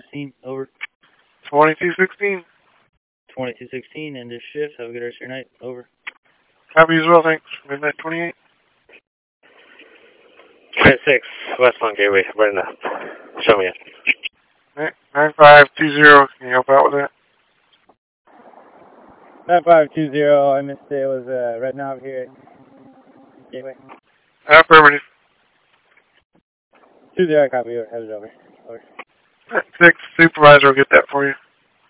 2216, over. 2216. 2216, end of shift. Have a good rest of your night, over. Copy as well, thanks. Midnight 28. 26, westbound gateway, right enough. Show me it. Alright, 9520, can you help out with that? 9520, I missed it. It was red knob here at gateway. Affirmative. 20, copy, over. Headed over. Over. 6, supervisor will get that for you.